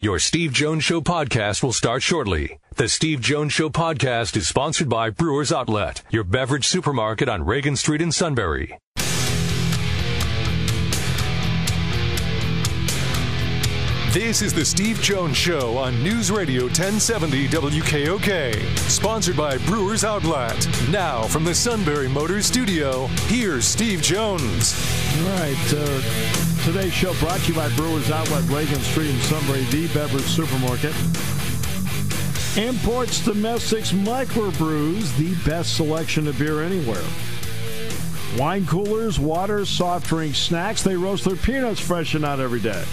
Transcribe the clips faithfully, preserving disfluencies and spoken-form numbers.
Your Steve Jones Show podcast will start shortly. The Steve Jones Show podcast is sponsored by Brewers Outlet, your beverage supermarket on Reagan Street in Sunbury. This is the Steve Jones Show on News Radio ten seventy W K O K. Sponsored by Brewers Outlet. Now from the Sunbury Motors Studio, here's Steve Jones. All right. Uh, today's show brought to you by Brewers Outlet, Reagan Street in Sunbury, the beverage supermarket. Imports, domestics, microbrews, the best selection of beer anywhere. Wine coolers, water, soft drinks, snacks. They roast their peanuts fresh and out every day.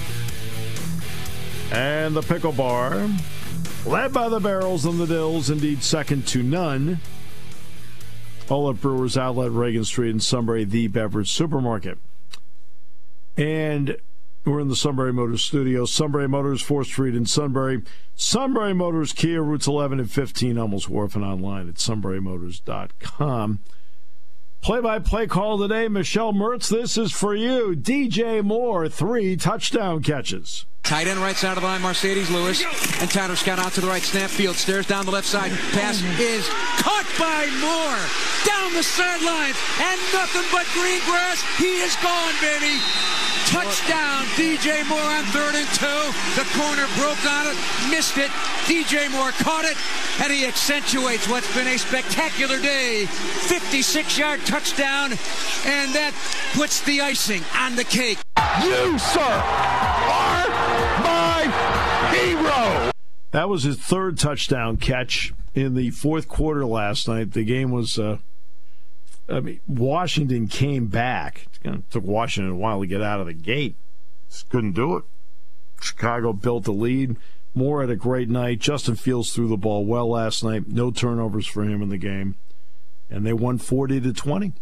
And the Pickle Bar, led by the Barrels and the Dills, indeed second to none. All at Brewers Outlet, Reagan Street in Sunbury, the beverage supermarket. And we're in the Sunbury Motors studio. Sunbury Motors, fourth Street in Sunbury. Sunbury Motors, Kia, routes eleven and fifteen, almost wharf, and online at sunbury motors dot com. Play-by-play call today, Michelle Mertz. This is for you. D J Moore, three touchdown catches. Tight end right side of the line, Mercedes Lewis. And Tanner Scott out to the right, snap field, stares down the left side. Pass is caught by Moore. Down the sidelines, and nothing but green grass. He is gone, baby. Touchdown, D J Moore on third and two. The corner broke on it, missed it. D J Moore caught it, and he accentuates what's been a spectacular day. fifty-six-yard touchdown, and that puts the icing on the cake. You, sir, are my hero. That was his third touchdown catch in the fourth quarter last night. The game was, uh, I mean, Washington came back. It took Washington a while to get out of the gate. Just couldn't do it. Chicago built the lead. Moore had a great night. Justin Fields threw the ball well last night. No turnovers for him in the game. And they won forty to twenty.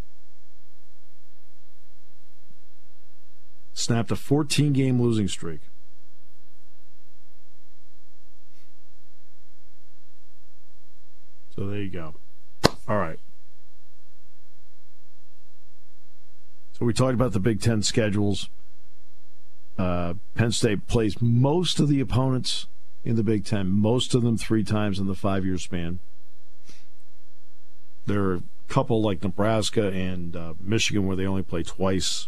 Snapped a fourteen-game losing streak. So there you go. All right. So we talked about the Big Ten schedules. Uh, Penn State plays most of the opponents in the Big Ten, most of them three times in the five-year span. There are a couple like Nebraska and uh, Michigan where they only play twice.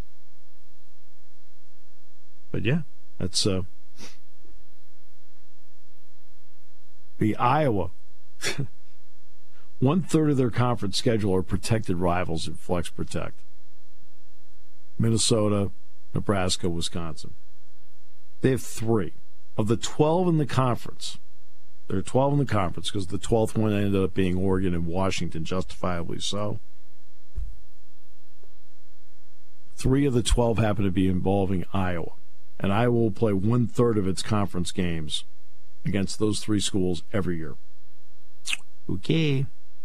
But yeah, that's uh, the Iowa. One third of their conference schedule are protected rivals in Flex Protect. Minnesota, Nebraska, Wisconsin. They have three. Of the twelve in the conference, there are twelve in the conference because the twelfth one ended up being Oregon and Washington, justifiably so. Three of the twelve happen to be involving Iowa. And Iowa will play one-third of its conference games against those three schools every year. Okay.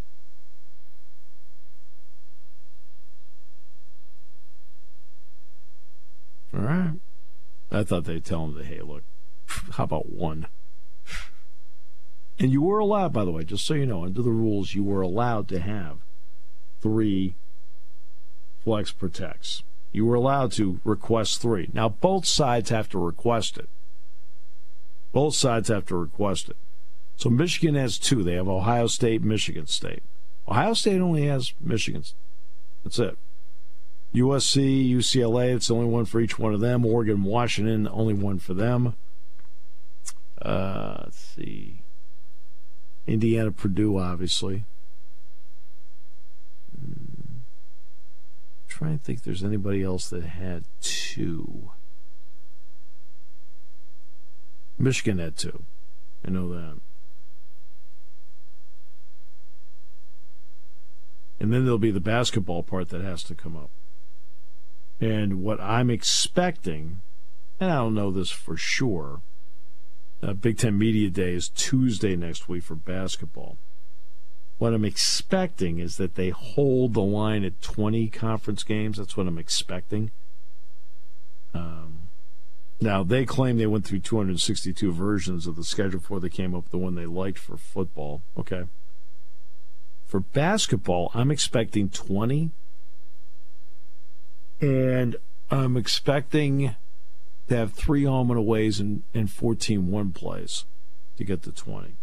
All right. I thought they'd tell them that, hey, look, how about one? And you were allowed, by the way, just so you know, under the rules, you were allowed to have three Flex Protects. You were allowed to request three. Now, both sides have to request it. Both sides have to request it. So Michigan has two. They have Ohio State, Michigan State. Ohio State only has Michigan. That's it. U S C, U C L A, it's the only one for each one of them. Oregon, Washington, only one for them. Uh, let's see. Indiana, Purdue, obviously. I'm trying to think if there's anybody else that had two. Michigan had two. I know that. And then there'll be the basketball part that has to come up. And what I'm expecting, and I don't know this for sure, uh, Big Ten Media Day is Tuesday next week for basketball. What I'm expecting is that they hold the line at twenty conference games. That's what I'm expecting. Um, now, they claim they went through two hundred sixty-two versions of the schedule before they came up with the one they liked for football. Okay. For basketball, I'm expecting twenty. And I'm expecting to have three home and aways and, and fourteen one plays to get to twenty.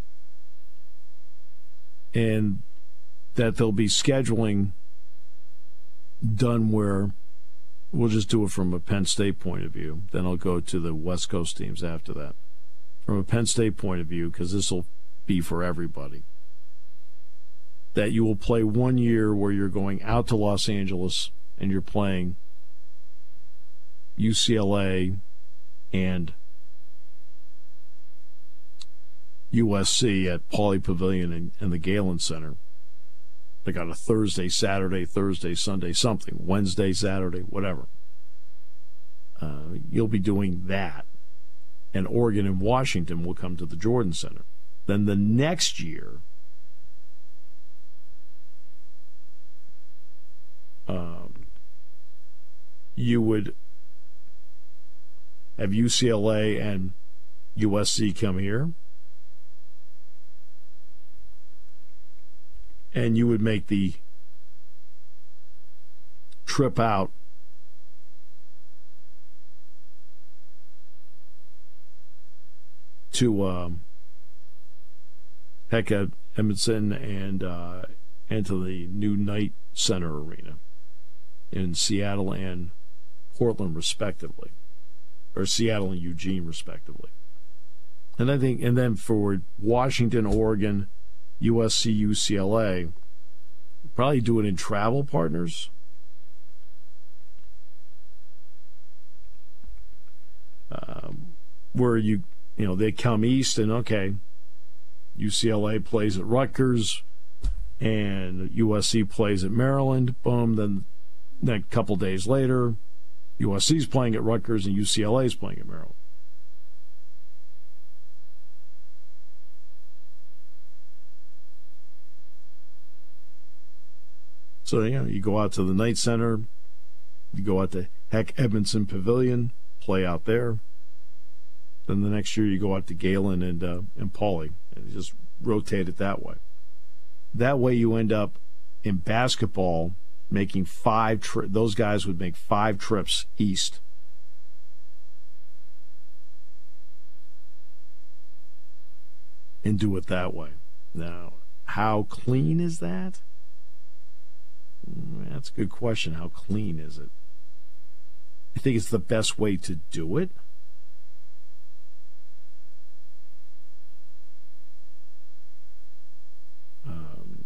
And that they'll be scheduling done where we'll just do it from a Penn State point of view. Then I'll go to the West Coast teams after that. From a Penn State point of view, because this will be for everybody, that you will play one year where you're going out to Los Angeles and you're playing U C L A and U S C at Pauley Pavilion and, and the Galen Center. They got a Thursday, Saturday, Thursday, Sunday, something, Wednesday, Saturday, whatever. Uh, you'll be doing that. And Oregon and Washington will come to the Jordan Center. Then the next year, um, you would have U C L A and U S C come here. And you would make the trip out to um, heck, Edmondson and uh, and to the new Knight Center Arena in Seattle and Portland, respectively, or Seattle and Eugene, respectively. And I think, and then for Washington, Oregon, U S C, U C L A, probably do it in travel partners. Um, where you, you know, they come east and, okay, U C L A plays at Rutgers and U S C plays at Maryland. Boom. Then, then a couple days later, U S C's playing at Rutgers and U C L A's playing at Maryland. So, you know, you go out to the Knight Center, you go out to Heck Edmondson Pavilion, play out there. Then the next year you go out to Galen and uh, and Pauley, and you just rotate it that way. That way you end up in basketball making five tri- those guys would make five trips east. And do it that way. Now, how clean is that? That's a good question. How clean is it? I think it's the best way to do it. Um,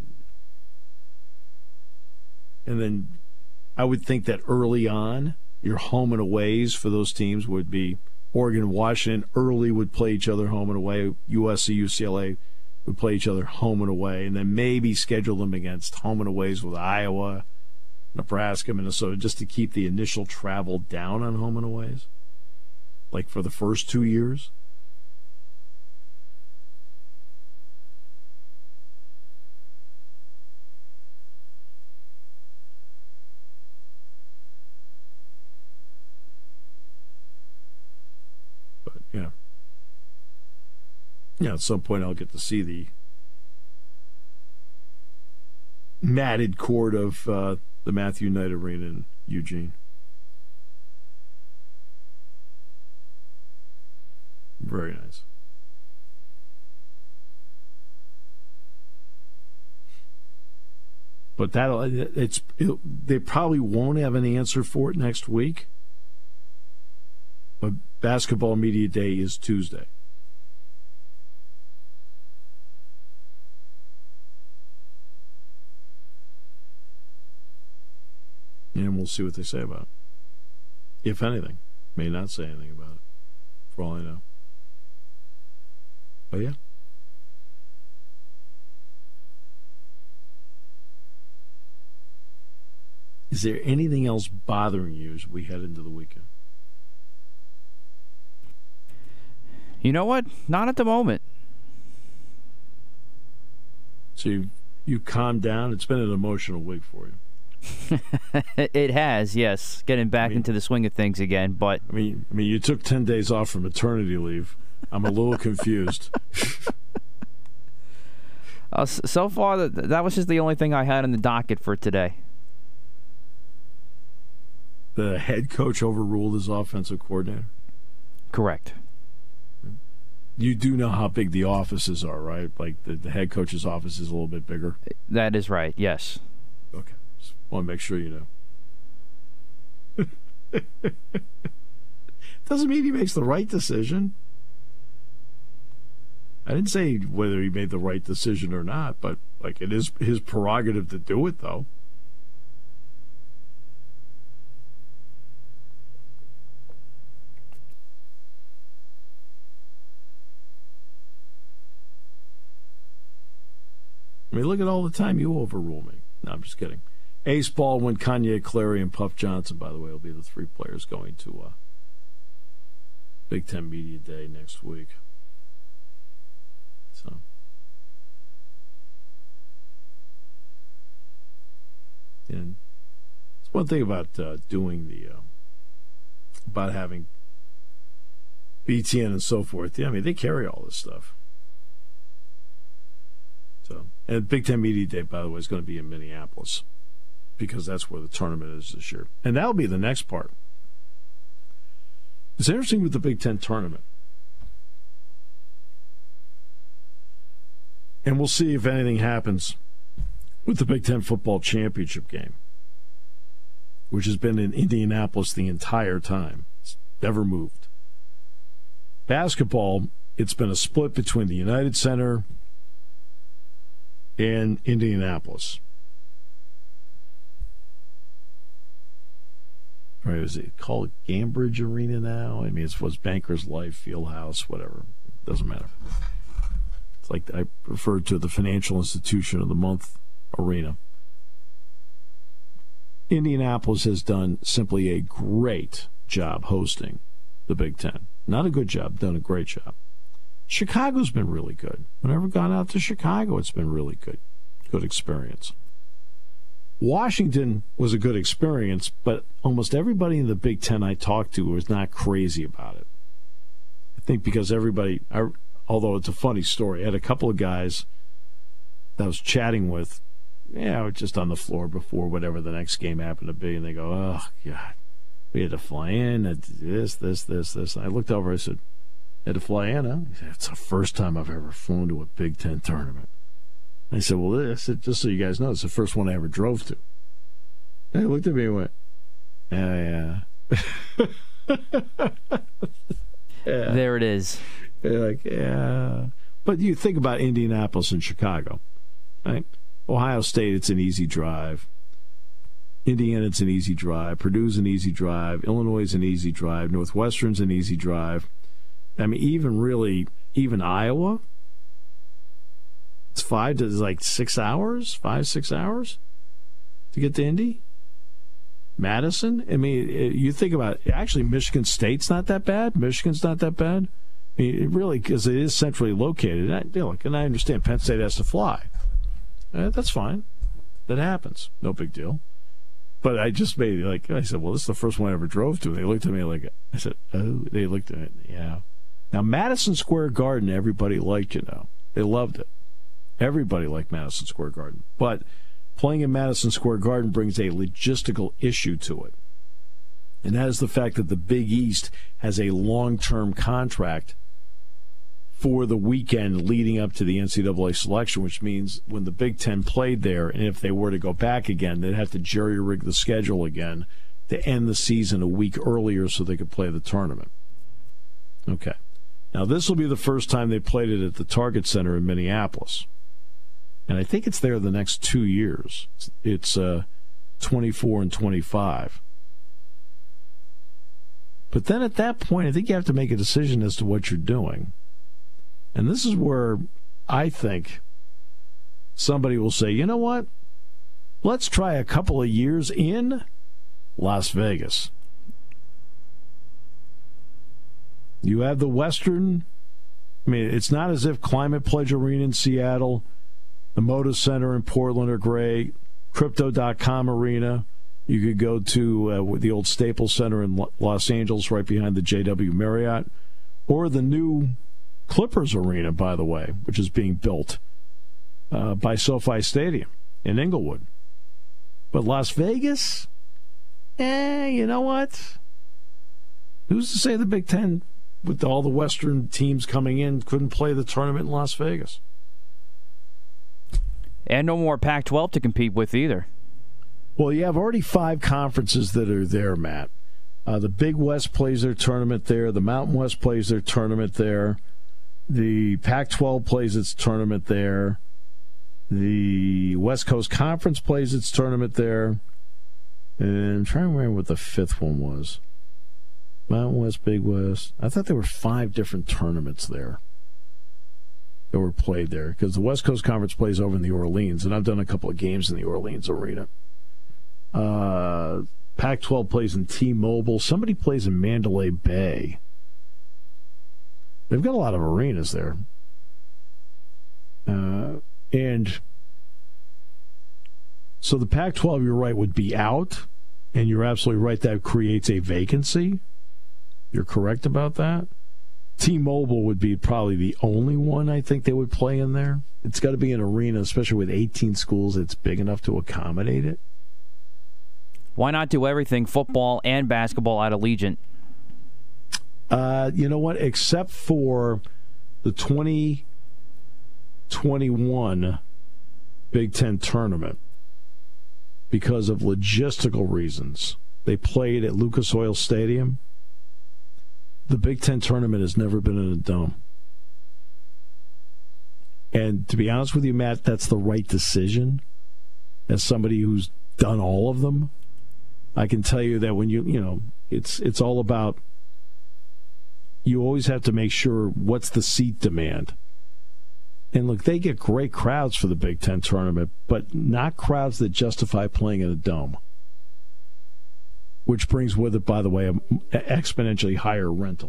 and then I would think that early on, your home and aways for those teams would be Oregon and Washington. Early would play each other home and away. U S C, U C L A would play each other home and away, and then maybe schedule them against home and aways with Iowa, Nebraska, Minnesota, just to keep the initial travel down on home and aways, like for the first two years. But, yeah. Yeah, at some point I'll get to see the matted court of uh, the Matthew Knight Arena in Eugene. Very nice. But that'll it's it, they probably won't have an answer for it next week. But Basketball Media Day is Tuesday. And we'll see what they say about it. If anything. May not say anything about it, for all I know. But yeah. Is there anything else bothering you as we head into the weekend? You know what? Not at the moment. So you, you calmed down? It's been an emotional week for you. It has, yes. Getting back I mean, into the swing of things again, but I mean, I mean, you took ten days off from maternity leave. I'm a little confused. uh, so far, that that was just the only thing I had on the docket for today. The head coach overruled his offensive coordinator. Correct. You do know how big the offices are, right? Like the, the head coach's office is a little bit bigger. That is right, yes. Okay. Just want to make sure you know. Doesn't mean he makes the right decision. I didn't say whether he made the right decision or not, but like it is his prerogative to do it, though. I mean, look at all the time you overrule me. No, I'm just kidding. Ace Baldwin, Kanye Clary, and Puff Johnson, by the way, will be the three players going to uh, Big Ten Media Day next week. So, and it's one thing about uh, doing the, uh, about having B T N and so forth. Yeah, I mean, they carry all this stuff. So, and Big Ten Media Day, by the way, is going to be in Minneapolis because that's where the tournament is this year. And that'll be the next part. It's interesting with the Big Ten tournament. And we'll see if anything happens with the Big Ten football championship game, which has been in Indianapolis the entire time. It's never moved. Basketball, it's been a split between the United Center in Indianapolis. Right, is it called Gainbridge Arena now? I mean, it's what's Bankers Life, Fieldhouse, whatever. Doesn't matter. It's like I referred to the Financial Institution of the Month Arena. Indianapolis has done simply a great job hosting the Big Ten. Not a good job, done a great job. Chicago's been really good. Whenever I've gone out to Chicago, it's been really good. Good experience. Washington was a good experience, but almost everybody in the Big Ten I talked to was not crazy about it. I think because everybody, I, although it's a funny story, I had a couple of guys that I was chatting with, yeah, just on the floor before whatever the next game happened to be, and they go, oh, God, we had to fly in, this, this, this, this. And I looked over, I said, had to fly in, huh? He said, it's the first time I've ever flown to a Big Ten tournament. I said, well, this, just so you guys know, it's the first one I ever drove to. And he looked at me and went, yeah, yeah. yeah. There it is. You're like, yeah. But you think about Indianapolis and Chicago, right? Ohio State, it's an easy drive. Indiana, it's an easy drive. Purdue's an easy drive. Illinois is an easy drive. Northwestern's an easy drive. I mean, even really, even Iowa, it's five to like six hours, five, six hours to get to Indy. Madison, I mean, you think about it, actually, Michigan State's not that bad. Michigan's not that bad. I mean, it really, because it is centrally located. And I, you know, and I understand Penn State has to fly. Uh, that's fine. That happens. No big deal. But I just made it like, I said, well, this is the first one I ever drove to. They looked at me like, I said, oh, they looked at it, yeah. Now, Madison Square Garden, everybody liked, you know. They loved it. Everybody liked Madison Square Garden. But playing in Madison Square Garden brings a logistical issue to it. And that is the fact that the Big East has a long-term contract for the weekend leading up to the N C double A selection, which means when the Big Ten played there, and if they were to go back again, they'd have to jerry-rig the schedule again to end the season a week earlier so they could play the tournament. Okay. Now, this will be the first time they played it at the Target Center in Minneapolis. And I think it's there the next two years. It's uh, twenty-four and twenty-five. But then at that point, I think you have to make a decision as to what you're doing. And this is where I think somebody will say, you know what? Let's try a couple of years in Las Vegas. You have the Western. I mean, it's not as if Climate Pledge Arena in Seattle, the Moda Center in Portland are great, Crypto dot com Arena. You could go to uh, the old Staples Center in Los Angeles right behind the J W Marriott, or the new Clippers Arena, by the way, which is being built uh, by SoFi Stadium in Inglewood. But Las Vegas, eh, you know what? Who's to say the Big Ten with all the Western teams coming in, couldn't play the tournament in Las Vegas. And no more Pac twelve to compete with either. Well, you have already five conferences that are there, Matt. Uh, the Big West plays their tournament there. The Mountain West plays their tournament there. The Pac twelve plays its tournament there. The West Coast Conference plays its tournament there. And I'm trying to remember what the fifth one was. Mountain West, Big West. I thought there were five different tournaments there that were played there, because the West Coast Conference plays over in the Orleans, and I've done a couple of games in the Orleans arena. Uh, Pac twelve plays in T-Mobile. Somebody plays in Mandalay Bay. They've got a lot of arenas there. Uh, and so the Pac twelve, you're right, would be out, and you're absolutely right, that creates a vacancy. You're correct about that. T-Mobile would be probably the only one I think they would play in there. It's got to be an arena, especially with eighteen schools, that's big enough to accommodate it. Why not do everything, football and basketball, at Allegiant? Uh, you know what? Except for the twenty twenty-one Big Ten tournament, because of logistical reasons, they played at Lucas Oil Stadium. The Big Ten tournament has never been in a dome. And to be honest with you, Matt, that's the right decision. As somebody who's done all of them, I can tell you that when you, you know, it's it's all about, you always have to make sure what's the seat demand. And look, they get great crowds for the Big Ten tournament, but not crowds that justify playing in a dome. Which brings with it, by the way, an exponentially higher rental.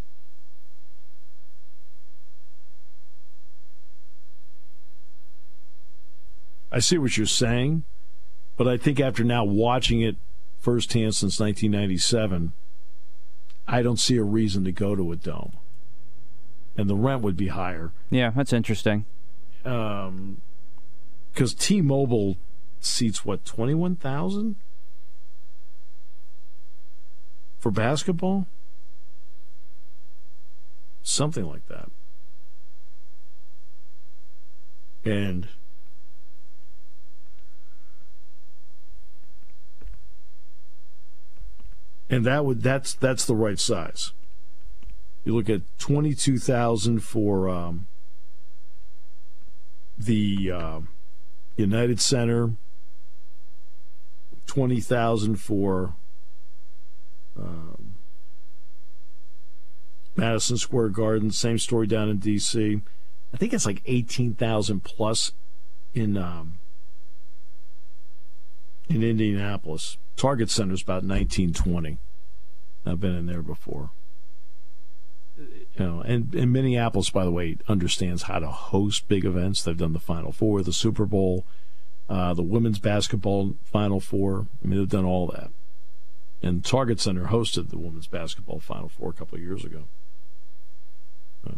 I see what you're saying, but I think after now watching it firsthand since nineteen ninety-seven, I don't see a reason to go to a dome. And the rent would be higher. Yeah, that's interesting. Um, because T-Mobile seats, what, twenty-one thousand? For basketball? Something like that. And and that would that's that's the right size. You look at twenty-two thousand for um, the uh, United Center, twenty thousand for Um, Madison Square Garden, same story down in D C. I think it's like eighteen thousand plus in um, in Indianapolis. Target Center's about nineteen twenty. I've been in there before. You know, and, and Minneapolis, by the way, understands how to host big events. They've done the Final Four, the Super Bowl, uh, the women's basketball Final Four. I mean, they've done all that. And Target Center hosted the women's basketball Final Four a couple of years ago. So.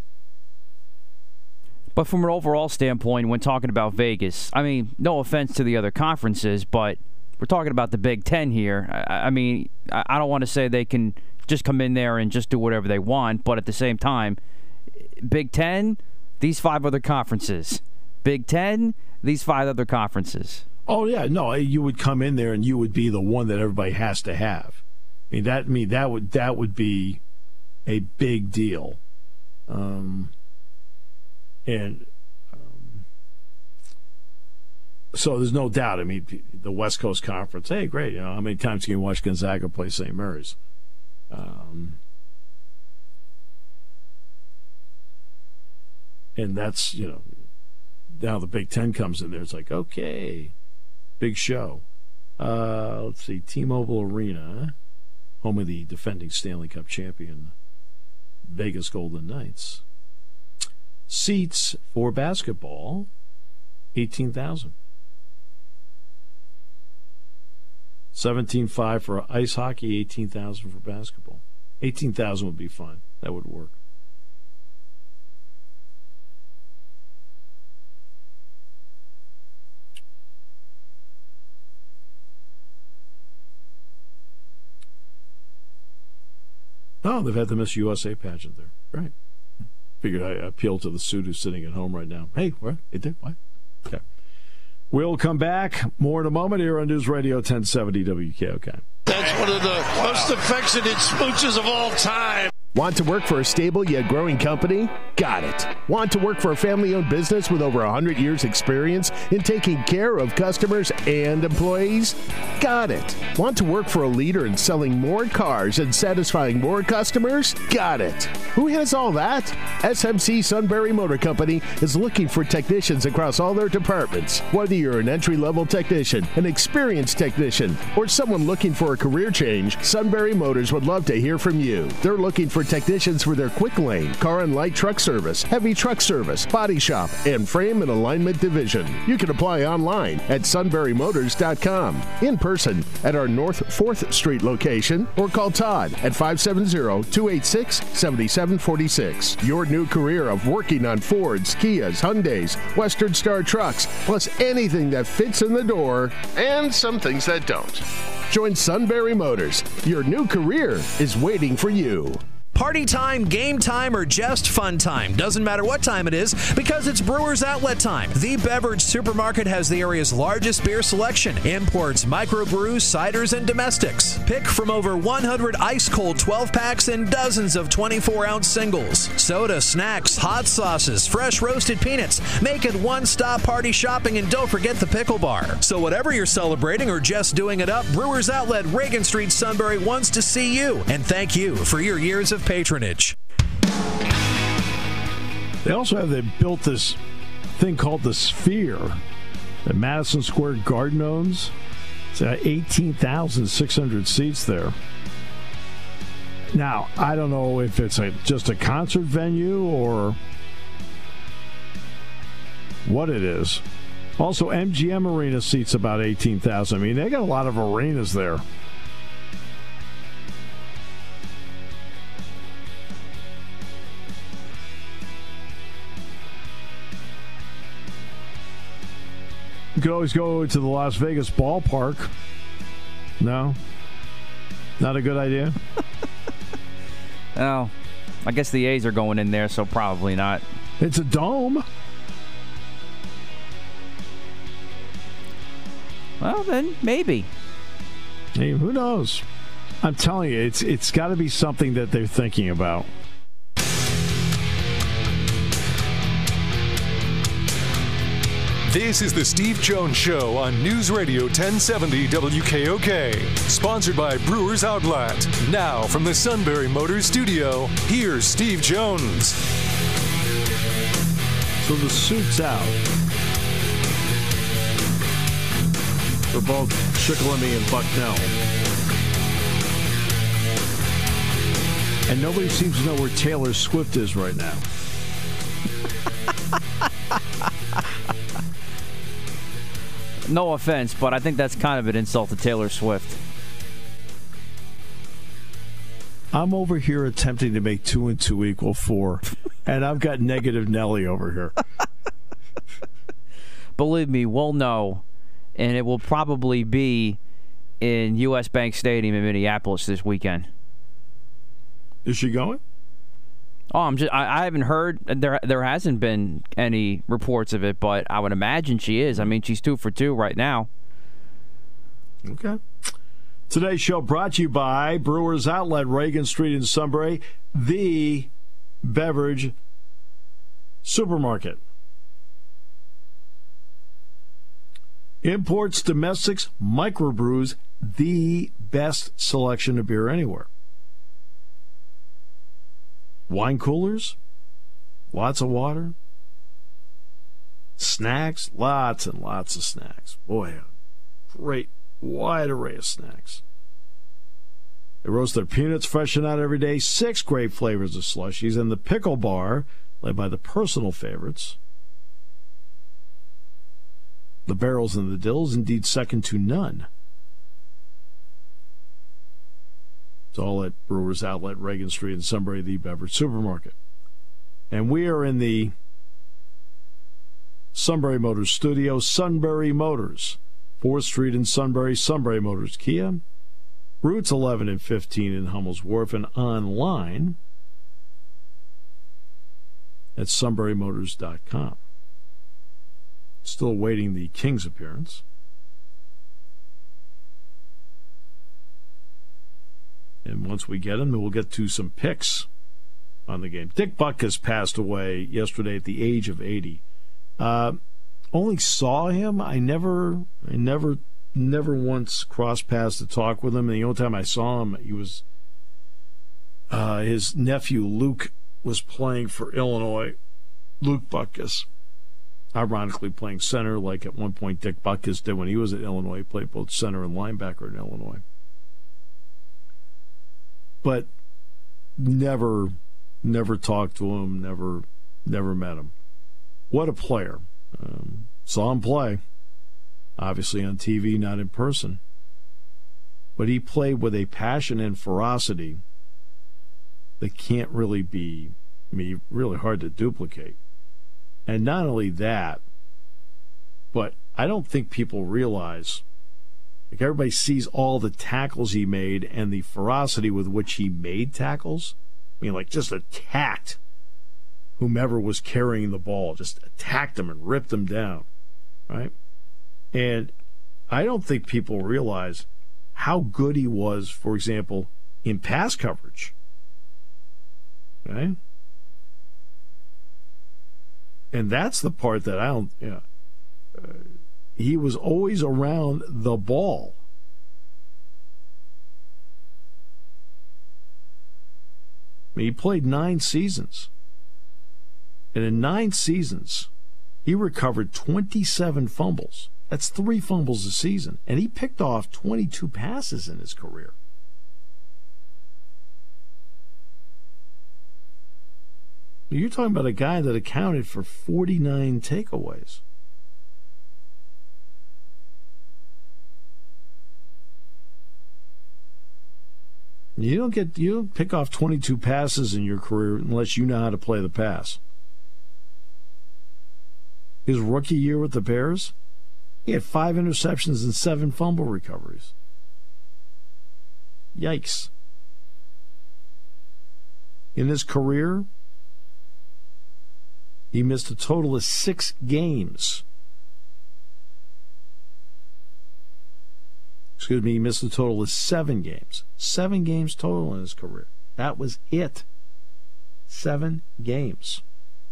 But from an overall standpoint, when talking about Vegas, I mean, no offense to the other conferences, but we're talking about the Big Ten here. I, I mean, I, I don't want to say they can just come in there and just do whatever they want, but at the same time, Big Ten, these five other conferences. Big Ten, these five other conferences. Oh yeah, no, you would come in there and you would be the one that everybody has to have. I mean that I mean that would that would be a big deal. Um, and um, so there's no doubt. I mean, the West Coast Conference. Hey, great. You know, how many times can you watch Gonzaga play Saint Mary's? Um, and that's, you know, now the Big Ten comes in there. It's like, okay, big show. Uh, let's see, T-Mobile Arena, home of the defending Stanley Cup champion Vegas Golden Knights. Seats for basketball, eighteen thousand. seventeen five for ice hockey, eighteen thousand for basketball. eighteen thousand would be fine. That would work. Oh, they've had the Miss U S A pageant there. Right. Figured I appeal to the suit who's sitting at home right now. Hey, what? They did? What? Okay. We'll come back. More in a moment here on News Radio ten seventy W K O K. That's one of the most affectionate smooches of all time. Want to work for a stable yet growing company? Got it. Want to work for a family-owned business with over one hundred years experience in taking care of customers and employees? Got it. Want to work for a leader in selling more cars and satisfying more customers? Got it. Who has all that? S M C Sunbury Motor Company is looking for technicians across all their departments. Whether you're an entry-level technician, an experienced technician, or someone looking for a career change, Sunbury Motors would love to hear from you. They're looking for technicians for their quick lane, car and light truck service, heavy truck service, body shop, and frame and alignment division. You can apply online at sunbury motors dot com, in person at our North fourth Street location, or call Todd at five seven zero, two eight six, seven seven four six. Your new career of working on Fords, Kias, Hyundais, Western Star trucks, plus anything that fits in the door, and some things that don't. Join Sunbury Motors. Your new career is waiting for you. Party time, game time, or just fun time. Doesn't matter what time it is, because it's Brewers Outlet time. The Beverage Supermarket has the area's largest beer selection. Imports, microbrews, ciders, and domestics. Pick from over one hundred ice-cold twelve-packs and dozens of twenty-four ounce singles. Soda, snacks, hot sauces, fresh roasted peanuts. Make it one-stop party shopping, and don't forget the pickle bar. So whatever you're celebrating or just doing it up, Brewers Outlet, Reagan Street, Sunbury wants to see you. And thank you for your years of patronage. They also have they built this thing called the Sphere that Madison Square Garden owns. It's uh, eighteen thousand six hundred seats there. Now, I don't know if it's a, just a concert venue or what it is. Also, M G M Arena seats about eighteen thousand. I mean, they got a lot of arenas there. You could always go to the Las Vegas ballpark. No? Not a good idea? Oh, I guess the A's are going in there, so probably not. It's a dome. Well, then, maybe. Hey, who knows? I'm telling you, it's it's got to be something that they're thinking about. This is the Steve Jones Show on News Radio ten seventy W K O K. Sponsored by Brewers Outlet. Now, from the Sunbury Motors Studio, here's Steve Jones. So the suit's out for both Shikellamy and Bucknell. And nobody seems to know where Taylor Swift is right now. No offense, but I think that's kind of an insult to Taylor Swift. I'm over here attempting to make two and two equal four, and I've got negative Nelly over here. Believe me, we'll know, and it will probably be in U S Bank Stadium in Minneapolis this weekend. Is she going? Oh, I'm just. I, I haven't heard. There, there hasn't been any reports of it, but I would imagine she is. I mean, she's two for two right now. Okay. Today's show brought to you by Brewers Outlet, Reagan Street in Sunbury, the beverage supermarket. Imports, domestics, microbrews, the best selection of beer anywhere. Wine coolers, lots of water, snacks, lots and lots of snacks. Boy, a great wide array of snacks. They roast their peanuts fresh and out every day, six great flavors of slushies, and the pickle bar, led by the personal favorites. The barrels and the dills, indeed second to none. It's all at Brewers Outlet, Reagan Street in Sunbury, the beverage supermarket. And we are in the Sunbury Motors studio, Sunbury Motors, fourth Street in Sunbury, Sunbury Motors Kia, Routes eleven and fifteen in Hummel's Wharf, and online at sunbury motors dot com. Still awaiting the Kings appearance. And once we get him, then we'll get to some picks on the game. Dick Butkus passed away yesterday at the age of eighty. Uh, only saw him. I never, I never, never once crossed paths to talk with him. And the only time I saw him, he was uh, his nephew Luke was playing for Illinois. Luke Butkus, ironically playing center, like at one point Dick Butkus did when he was at Illinois. He played both center and linebacker in Illinois. But never, never talked to him, never, never met him. What a player. Um, saw him play, obviously on T V, not in person. But he played with a passion and ferocity that can't really be, I mean, really hard to duplicate. And not only that, but I don't think people realize, like everybody sees all the tackles he made and the ferocity with which he made tackles. I mean, like just attacked whomever was carrying the ball, just attacked them and ripped them down, right? And I don't think people realize how good he was, for example, in pass coverage. Okay? And that's the part that I don't, you know, uh, he was always around the ball. I mean, he played nine seasons. And in nine seasons, he recovered twenty-seven fumbles. That's three fumbles a season. And he picked off twenty-two passes in his career. You're talking about a guy that accounted for forty-nine takeaways. You don't get you don't pick off twenty-two passes in your career unless you know how to play the pass. His rookie year with the Bears, he had five interceptions and seven fumble recoveries. Yikes. In his career, he missed a total of six games. Excuse me, he missed a total of seven games. Seven games total in his career. That was it. Seven games.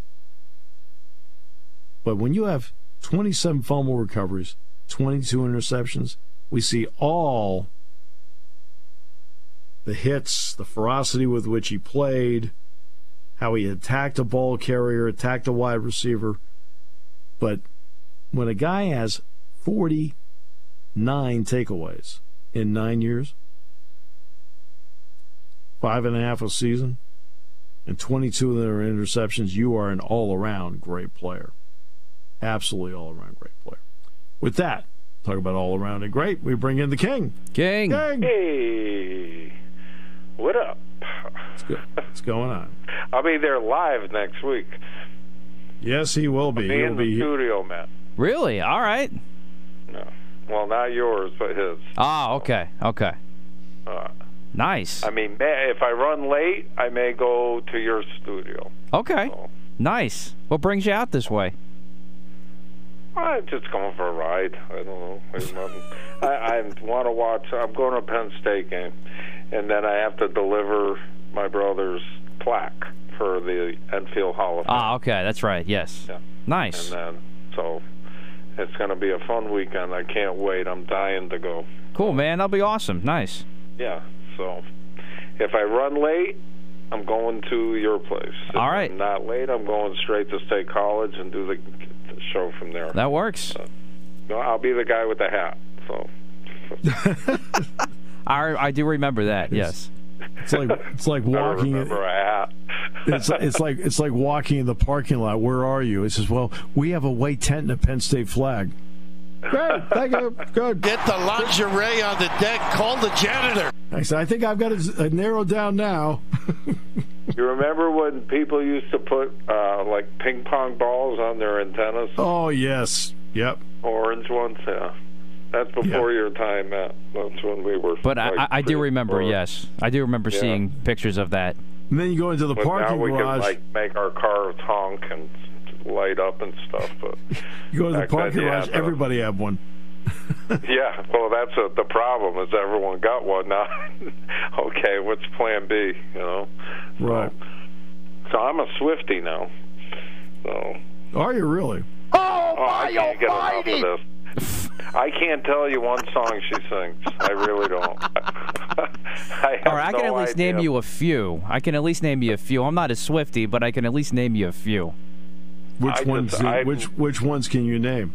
But when you have twenty-seven fumble recoveries, twenty-two interceptions, we see all the hits, the ferocity with which he played, how he attacked a ball carrier, attacked a wide receiver. But when a guy has forty-nine takeaways in nine years, five and a half a season, and twenty-two of them are interceptions, you are an all-around great player. Absolutely all-around great player. With that, talk about all-around and great, we bring in the King. King. King. Hey, what up? What's, good? What's going on? I'll be there live next week. Yes, he will be. I'll be He'll in the be studio, man. Really? All right. No. Well, not yours, but his. Ah, okay. Okay. Uh, nice. I mean, if I run late, I may go to your studio. Okay. So. Nice. What brings you out this way? I'm just going for a ride. I don't know. I, I want to watch. I'm going to a Penn State game, and then I have to deliver my brother's plaque for the Enfield Hall of Fame. Ah, okay. That's right. Yes. Yeah. Nice. And then, so it's going to be a fun weekend. I can't wait. I'm dying to go. Cool, man. That'll be awesome. Nice. Yeah. So if I run late, I'm going to your place. If All right. I'm not late, I'm going straight to State College and do the, the show from there. That works. Uh, no, I'll be the guy with the hat. So. I I do remember that. Yes. It's like it's like walking. I remember a hat. it's it's like it's like walking in the parking lot. Where are you? It says, "Well, we have a white tent and a Penn State flag." Great, thank you. Good. Get the lingerie on the deck. Call the janitor. I said, I think I've got it uh, narrowed down now. You remember when people used to put uh, like ping pong balls on their antennas? Oh yes, yep. Orange ones, yeah. That's before yeah. your time, Matt. That's when we were. But like, I, I do remember, four. yes. I do remember yeah. seeing pictures of that. And then you go into the but parking now we garage. Can, like, make our cars honk and light up and stuff. But you go to the parking garage, yeah, everybody have one. Yeah, well, that's a, the problem is everyone got one now. Okay, what's plan B, you know? Right. So, so I'm a Swiftie now. So. Are you really? Oh, oh I can't get enough of this. I can't tell you one song she sings. I really don't. I All right, I can no at least idea. name you a few. I can at least name you a few. I'm not a Swiftie, but I can at least name you a few. Which I ones? Just, I, which which ones can you name?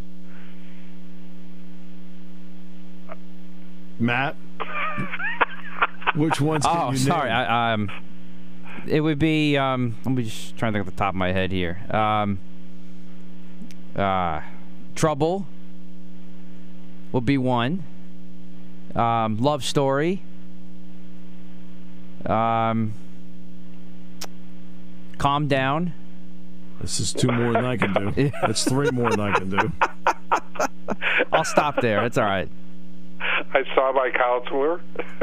Matt. Which ones can oh, you sorry. name? I, um, it would be. Um, let me just try to think off the top of my head here. Um, uh, Trouble would be one. Um, Love Story. Um, Calm Down. This is two more than I can do. That's three more than I can do. I'll stop there. It's all right. I saw my counselor.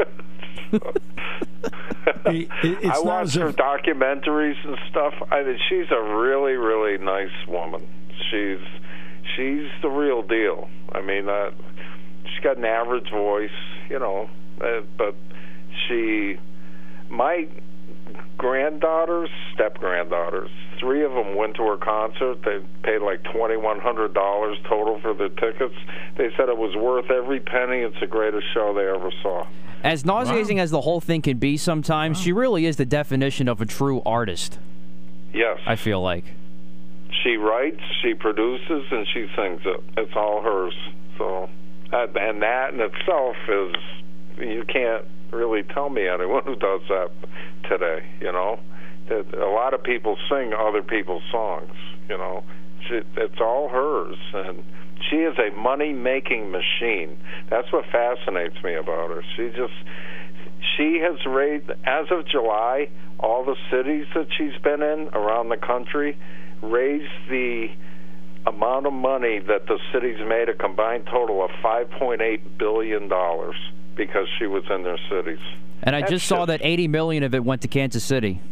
It, it, I watch her if... documentaries and stuff. I mean, she's a really, really nice woman. She's she's the real deal. I mean, uh, she's got an average voice, you know, uh, but she, my granddaughters, step-granddaughters, three of them went to her concert. They paid like twenty-one hundred dollars total for their tickets. They said it was worth every penny. It's the greatest show they ever saw. As nauseating wow. as the whole thing can be sometimes, wow. she really is the definition of a true artist. Yes. I feel like. She writes, she produces, and she sings it. It's all hers. So, and that in itself is, you can't really tell me anyone who does that today, you know. A lot of people sing other people's songs, you know. She, it's all hers, and she is a money-making machine. That's what fascinates me about her. She just, she has raised, as of July, all the cities that she's been in around the country, raised the amount of money that the cities made, a combined total of five point eight billion dollars because she was in their cities. And I That's just saw just, that eighty million dollars of it went to Kansas City.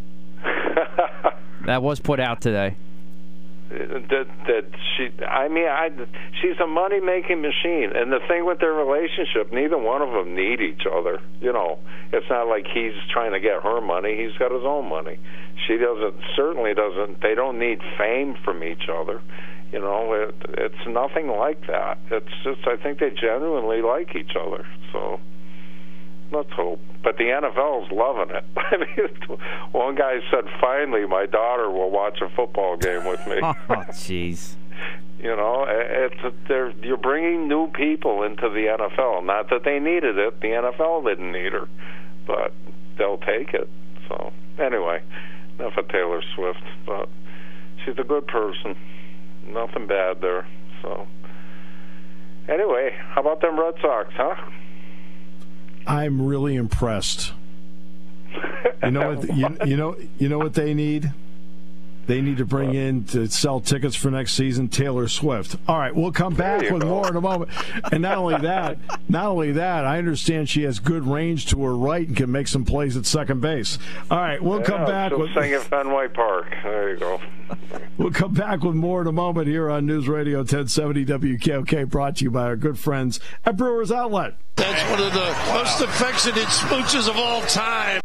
That was put out today. That that she, I mean, I, she's a money-making machine, and the thing with their relationship, neither one of them need each other. You know, it's not like he's trying to get her money; he's got his own money. She doesn't, certainly doesn't. They don't need fame from each other. You know, it, it's nothing like that. It's just, I think they genuinely like each other. So let's hope. But the N F L's loving it. I mean, one guy said, "Finally, my daughter will watch a football game with me." Oh, jeez. You know, it's they're, you're bringing new people into the N F L. Not that they needed it. The N F L didn't need her, but they'll take it. So anyway, enough of Taylor Swift. But she's a good person. Nothing bad there. So anyway, how about them Red Sox, huh? I'm really impressed. You know what? You, you know. You know what they need. They need to bring in to sell tickets for next season Taylor Swift. All right, we'll come back with go. more in a moment. And not only that, not only that, I understand she has good range to her right and can make some plays at second base. All right, we'll yeah, come back with sing at Fenway Park. There you go. We'll come back with more in a moment here on News Radio ten seventy W K O K, brought to you by our good friends at Brewers Outlet. That's one of the most affectionate smooches of all time.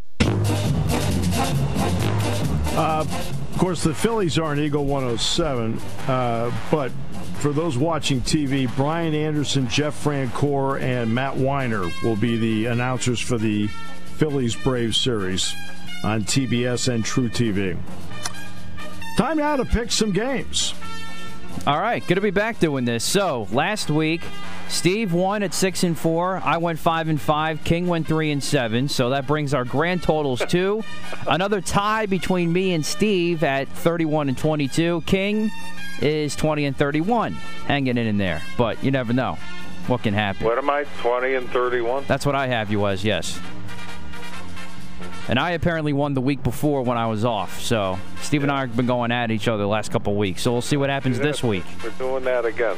Uh, of course, the Phillies are on Eagle one oh seven, uh, but for those watching T V, Brian Anderson, Jeff Francoeur, and Matt Weiner will be the announcers for the Phillies-Braves series on T B S and True T V. Time now to pick some games. All right, good to be back doing this. So, last week, Steve won at six and four. I went five and five. King went three and seven. So that brings our grand totals to another tie between me and Steve at thirty-one and twenty-two. King is twenty and thirty-one, hanging in there. But you never know what can happen. What am I? twenty and thirty-one. That's what I have you as. Yes. And I apparently won the week before when I was off. So Steve yeah. and I have been going at each other the last couple of weeks. So we'll see what happes yeah, this week. We're doing that again.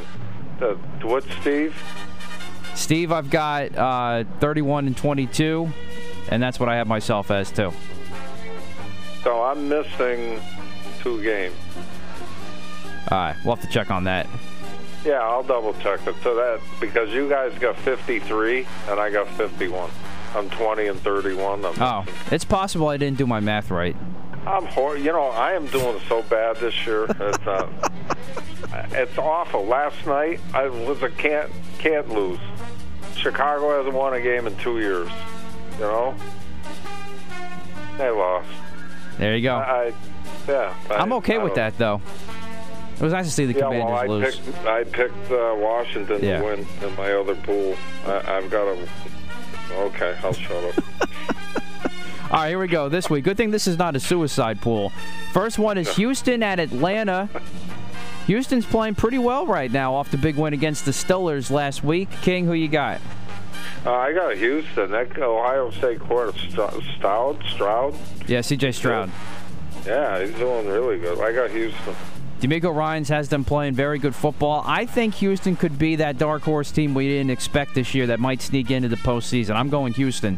Uh, what's Steve? Steve, I've got uh, thirty-one and twenty-two, and that's what I have myself as, too. So I'm missing two games. All right, we'll have to check on that. Yeah, I'll double check it. So that, because you guys got fifty-three and I got fifty-one. I'm twenty and thirty-one. I'm oh, missing. It's possible I didn't do my math right. I'm hor- You know, I am doing so bad this year. It's uh, it's awful. Last night I was a can't can't lose. Chicago hasn't won a game in two years. You know, they lost. There you go. I, I yeah. I, I'm okay I with that, though. It was nice to see the yeah, Commanders well, I lose. Picked, I picked uh, Washington yeah. to win in my other pool. I, I've got a. Okay, I'll shut up. All right, here we go. This week. Good thing this is not a suicide pool. First one is Houston at Atlanta. Houston's playing pretty well right now off the big win against the Steelers last week. King, who you got? Uh, I got Houston. That Ohio State quarter, Stroud. Stroud. Yeah, C J Stroud. Yeah, he's doing really good. I got Houston. D'Amico Ryans has them playing very good football. I think Houston could be that dark horse team we didn't expect this year that might sneak into the postseason. I'm going Houston.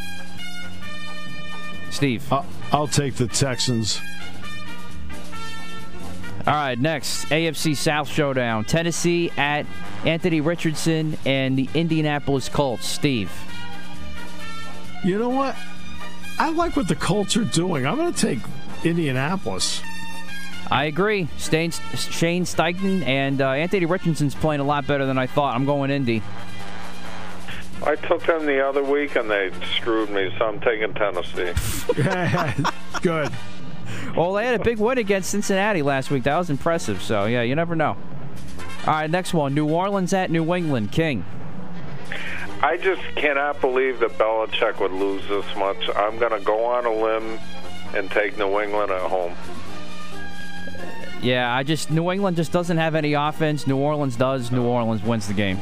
Steve. I'll, I'll take the Texans. All right, next, A F C South showdown. Tennessee at Anthony Richardson and the Indianapolis Colts. Steve. You know what? I like what the Colts are doing. I'm going to take Indianapolis. I agree. Shane Steichen and uh, Anthony Richardson's playing a lot better than I thought. I'm going Indy. I took them the other week, and they screwed me, so I'm taking Tennessee. Good. Well, they had a big win against Cincinnati last week. That was impressive. So, yeah, you never know. All right, next one. New Orleans at New England. King. I just cannot believe that Belichick would lose this much. I'm going to go on a limb and take New England at home. Yeah, I just New England just doesn't have any offense. New Orleans does. New Orleans wins the game.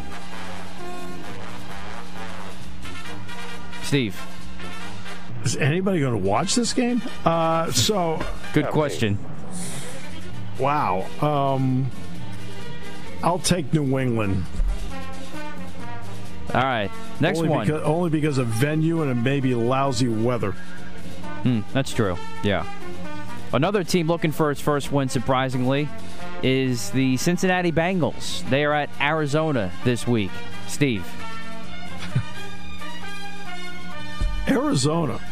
Steve. Is anybody going to watch this game? Uh, so good question. Wow. Um, I'll take New England. All right. Next only one. Because, only because of venue and maybe lousy weather. Hmm, that's true. Yeah. Another team looking for its first win, surprisingly, is the Cincinnati Bengals. They are at Arizona this week. Steve. Arizona.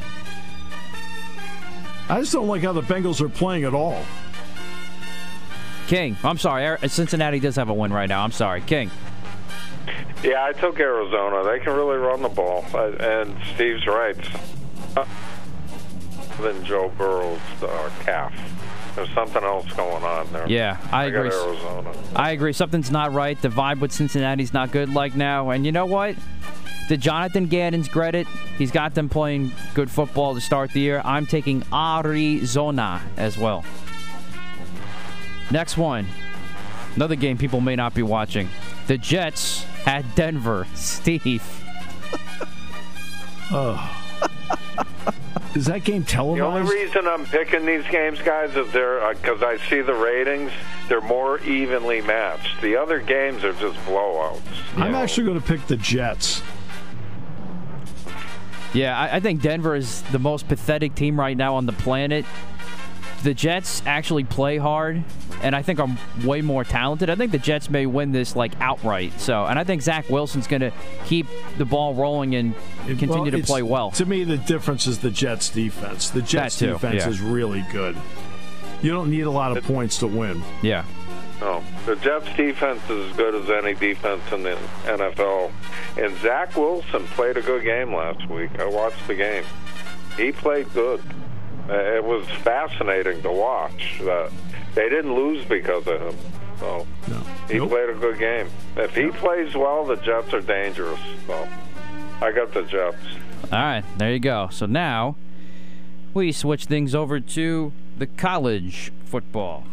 I just don't like how the Bengals are playing at all. King. I'm sorry. Cincinnati does have a win right now. I'm sorry. King. Yeah, I took Arizona. They can really run the ball. And Steve's right. Than Joe Burrow's uh, calf. There's something else going on there. Yeah, I, I agree. Got Arizona. I agree. Something's not right. The vibe with Cincinnati's not good like now. And you know what? To Jonathan Gannon's credit, he's got them playing good football to start the year. I'm taking Arizona as well. Next one. Another game people may not be watching. The Jets at Denver. Steve. Oh. Is that game televised? The only reason I'm picking these games, guys, is they're because uh, I see the ratings. They're more evenly matched. The other games are just blowouts. I'm know? actually going to pick the Jets. Yeah, I, I think Denver is the most pathetic team right now on the planet. The Jets actually play hard, and I think are way more talented. I think the Jets may win this like outright. So, and I think Zach Wilson's going to keep the ball rolling and continue well, to play well. To me, the difference is the Jets' defense. The Jets' too, defense yeah. is really good. You don't need a lot of points to win. Yeah. No, the Jets' defense is as good as any defense in the N F L. And Zach Wilson played a good game last week. I watched the game. He played good. Uh, it was fascinating to watch. Uh, they didn't lose because of him. So no. he nope. played a good game. If he plays well, the Jets are dangerous. So I got the Jets. All right, there you go. So now we switch things over to the college football.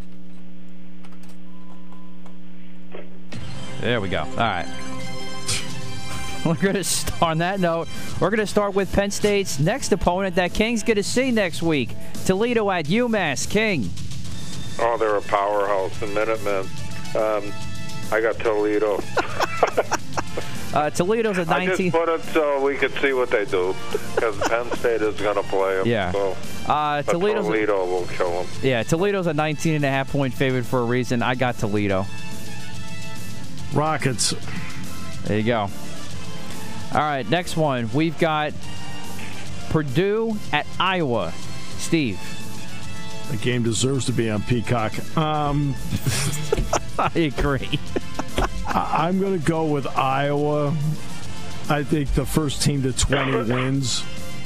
There we go. All right. We're going to start on that note. We're going to start with Penn State's next opponent that King's going to see next week. Toledo at UMass. King. Oh, they're a powerhouse, the Minutemen. Um, I got Toledo. Uh, Toledo's a nineteen. I just put it so we could see what they do, because Penn State is going to play them. Yeah. So. Uh, But Toledo's Toledo will kill them. Yeah, Toledo's a nineteen and a half point favorite for a reason. I got Toledo. Rockets. There you go. All right, next one. We've got Purdue at Iowa. Steve. The game deserves to be on Peacock. Um, I agree. I- I'm going to go with Iowa. I think the first team to twenty wins.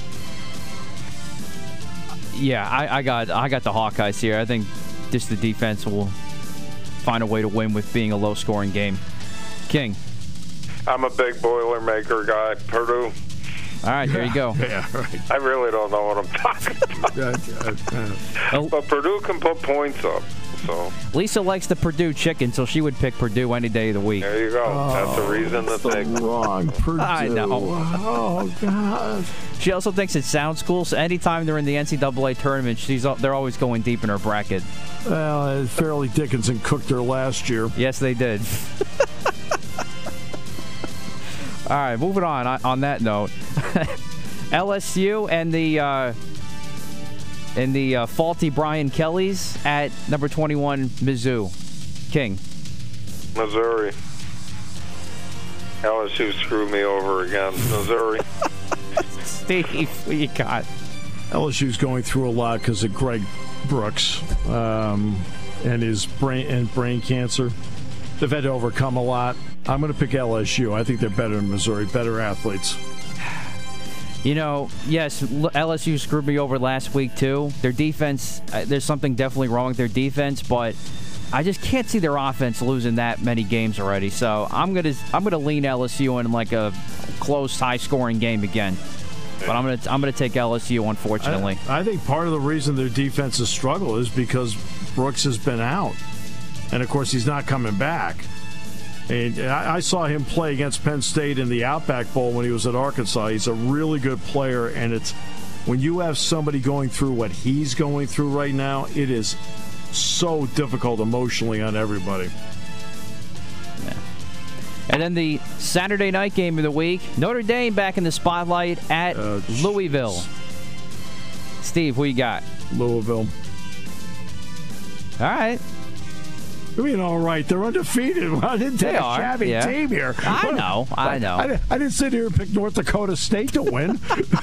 Yeah, I, I got I got the Hawkeyes here. I think just the defense will find a way to win with being a low-scoring game. King. I'm a big Boilermaker guy. Purdue. All right, there you go. Yeah, right. I really don't know what I'm talking about. But Purdue can put points up. So Lisa likes the Purdue chicken, so she would pick Purdue any day of the week. there you go. Oh, That's the reason to the take. wrong Purdue. I know. Oh, God. She also thinks it sounds cool, so anytime they're in the N C double A tournament, she's they're always going deep in her bracket. Well, Fairleigh Dickinson cooked her last year. Yes, they did. All right, moving on. On that note, L S U and the uh, and the uh, faulty Brian Kellys at number twenty-one, Mizzou. King. Missouri. L S U screwed me over again. Missouri. Steve, what you got? L S U's going through a lot because of Greg Brooks um, and his brain and brain cancer. They've had to overcome a lot. I'm going to pick L S U. I think they're better than Missouri, better athletes. You know, yes, L S U screwed me over last week, too. Their defense, uh, there's something definitely wrong with their defense, but I just can't see their offense losing that many games already. So I'm going to I'm gonna lean L S U in like a close, high-scoring game again. But I'm going to I'm gonna take L S U, unfortunately. I, I think part of the reason their defense has struggled is because Brooks has been out. And, of course, he's not coming back. And I, I saw him play against Penn State in the Outback Bowl when he was at Arkansas. He's a really good player, and it's when you have somebody going through what he's going through right now, it is so difficult emotionally on everybody. Yeah. And then the Saturday night game of the week, Notre Dame back in the spotlight at Uh, Louisville. Steve, who you got? Louisville. All right. I mean, all right, they're undefeated. I didn't take They a are, shabby yeah. team here. I know, I know. I, I didn't sit here and pick North Dakota State to win.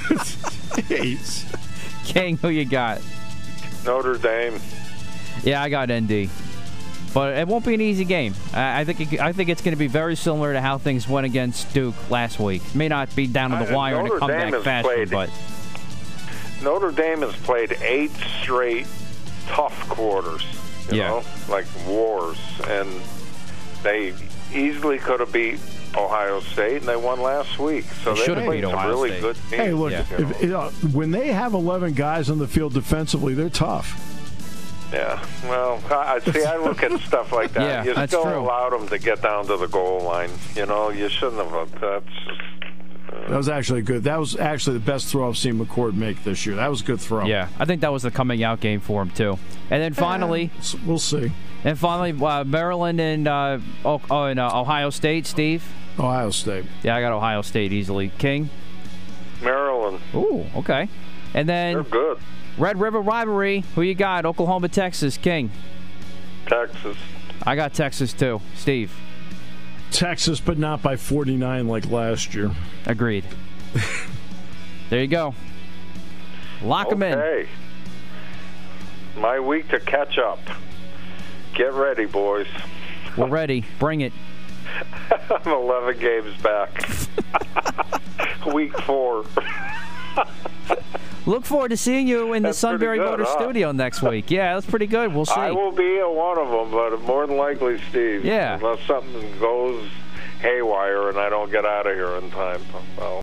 Jeez. King, who you got? Notre Dame. Yeah, I got N D. But it won't be an easy game. I, I think it, I think it's going to be very similar to how things went against Duke last week. May not be down to the Uh, wire in a Notre Dame comeback has fashion, played- but Notre Dame has played eight straight tough quarters. You Yeah. know, like wars, and they easily could have beat Ohio State, and they won last week. So They they should have played beat some Ohio really State. good teams. Hey, look, Yeah. if, you know, when they have eleven guys on the field defensively, they're tough. Yeah, well, I I- see. I look at stuff like that. Yeah, you that's still true. allowed them to get down to the goal line. You know, you shouldn't have. That's That was actually good. That was actually the best throw I've seen McCord make this year. That was a good throw. yeah, I think that was the coming out game for him too. And then finally, Eh, we'll see. and finally, uh, Maryland and uh, oh, oh, and uh, Ohio State. Steve. Ohio State. Yeah, I got Ohio State easily. King. Maryland. Ooh, okay. And They're then good. Red River rivalry. Who you got? Oklahoma, Texas. King. Texas. I got Texas too. Steve. Texas, but not by forty-nine like last year. Agreed. There you go. Lock them in. Okay. My week to catch up. Get ready, boys. We're ready. Bring it. I'm eleven games back. Week four. Look forward to seeing you in the That's Sunbury pretty good, Motor huh? Studio next week. Yeah, that's pretty good. We'll see. I will be at one of them, but more than likely Steve. Yeah. Unless something goes haywire and I don't get out of here in time. Well.